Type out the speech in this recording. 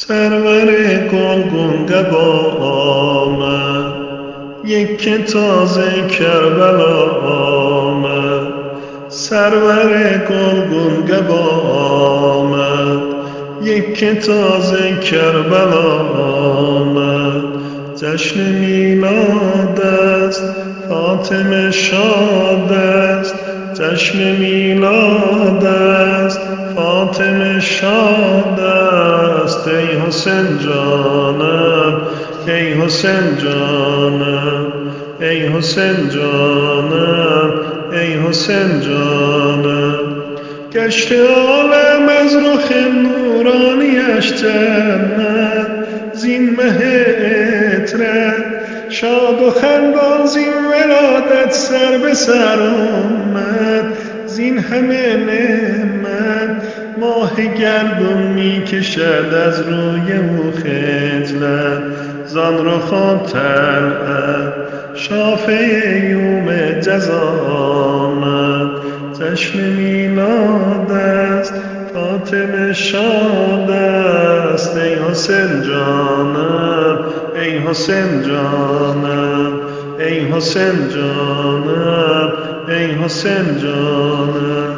سرور گلگون قبا آمد، یک تازه کربلا آمد. سرور گلگون قبا آمد، یک تازه کربلا آمد. جشن میلاد است، فاطمه شاد است. جشن میلاد است، فاطمه شاد است. ای حسین جانم، ای حسین جانم، ای حسین جانم، ای حسین جانم. گشت عالم از رخ نورانیش جنت، زین مه عطرت شاد و خندان، زین ولادت سر به سر آمد. زین همه نعمت ماه گردون می کشد از روی او خجلت. زان رخ و طلعت شافه یوم جزا آمد. جشن میلاد است، فاطمه شاد است. ای حسین جانم، ای حسین جانم، ای حسین جانم، ای حسین جانم.